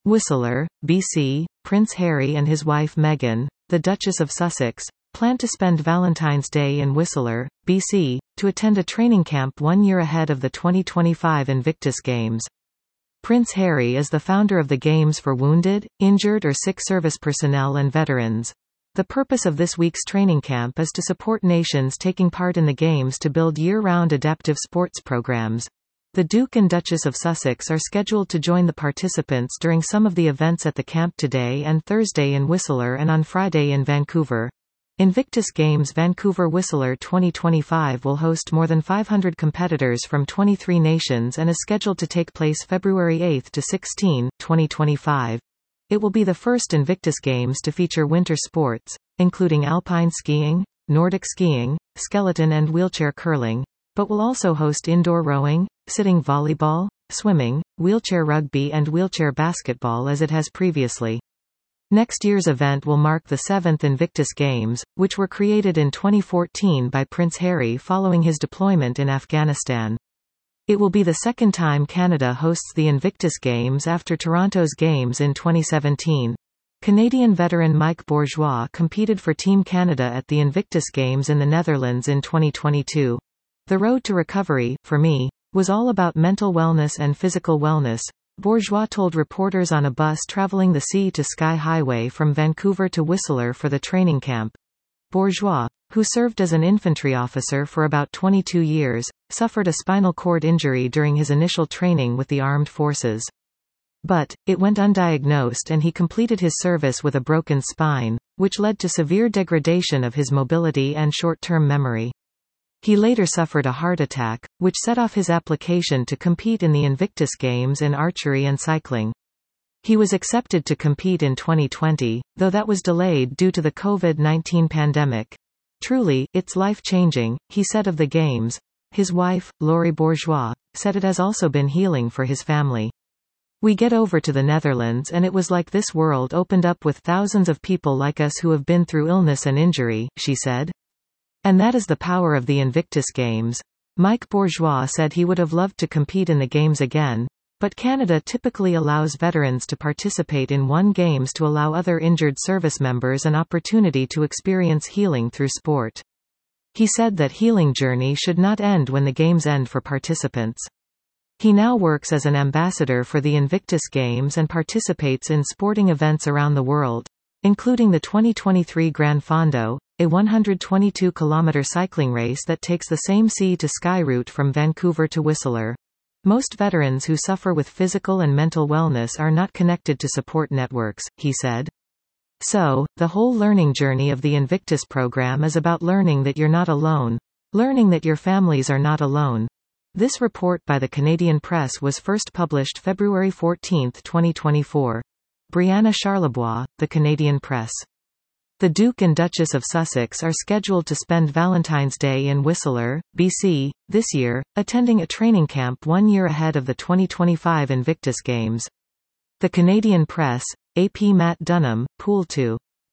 Whistler, BC, Prince Harry and his wife Meghan, the Duchess of Sussex, plan to spend Valentine's Day in Whistler, BC, to attend a training camp 1 year ahead of the 2025 Invictus Games. Prince Harry is the founder of the Games for wounded, injured or sick service personnel and veterans. The purpose of this week's training camp is to support nations taking part in the Games to build year-round adaptive sports programs. The Duke and Duchess of Sussex are scheduled to join the participants during some of the events at the camp today and Thursday in Whistler and on Friday in Vancouver. Invictus Games Vancouver Whistler 2025 will host more than 500 competitors from 23 nations and is scheduled to take place February 8 to 16, 2025. It will be the first Invictus Games to feature winter sports, including alpine skiing, Nordic skiing, skeleton and wheelchair curling, but will also host indoor rowing, sitting volleyball, swimming, wheelchair rugby and wheelchair basketball as it has previously. Next year's event will mark the 7th Invictus Games, which were created in 2014 by Prince Harry following his deployment in Afghanistan. It will be the second time Canada hosts the Invictus Games after Toronto's Games in 2017. Canadian veteran Mike Bourgeois competed for Team Canada at the Invictus Games in the Netherlands in 2022. The road to recovery, for me, was all about mental wellness and physical wellness, Bourgeois told reporters on a bus traveling the Sea to Sky Highway from Vancouver to Whistler for the training camp. Bourgeois, who served as an infantry officer for about 22 years, suffered a spinal cord injury during his initial training with the armed forces. But, it went undiagnosed and he completed his service with a broken spine, which led to severe degradation of his mobility and short-term memory. He later suffered a heart attack, which set off his application to compete in the Invictus Games in archery and cycling. He was accepted to compete in 2020, though that was delayed due to the COVID-19 pandemic. Truly, it's life-changing, he said of the Games. His wife, Laurie Bourgeois, said it has also been healing for his family. We get over to the Netherlands and it was like this world opened up with thousands of people like us who have been through illness and injury, she said. And that is the power of the Invictus Games. Mike Bourgeois said he would have loved to compete in the Games again, but Canada typically allows veterans to participate in one Games to allow other injured service members an opportunity to experience healing through sport. He said that healing journey should not end when the Games end for participants. He now works as an ambassador for the Invictus Games and participates in sporting events around the world, including the 2023 Gran Fondo, a 122-kilometer cycling race that takes the same Sea to Sky route from Vancouver to Whistler. Most veterans who suffer with physical and mental wellness are not connected to support networks, he said. So, the whole learning journey of the Invictus program is about learning that you're not alone. Learning that your families are not alone. This report by the Canadian Press was first published February 14, 2024. Brianna Charlebois, The Canadian Press. The Duke and Duchess of Sussex are scheduled to spend Valentine's Day in Whistler, BC, this year, attending a training camp 1 year ahead of the 2025 Invictus Games. The Canadian Press, AP Matt Dunham, Pool 2.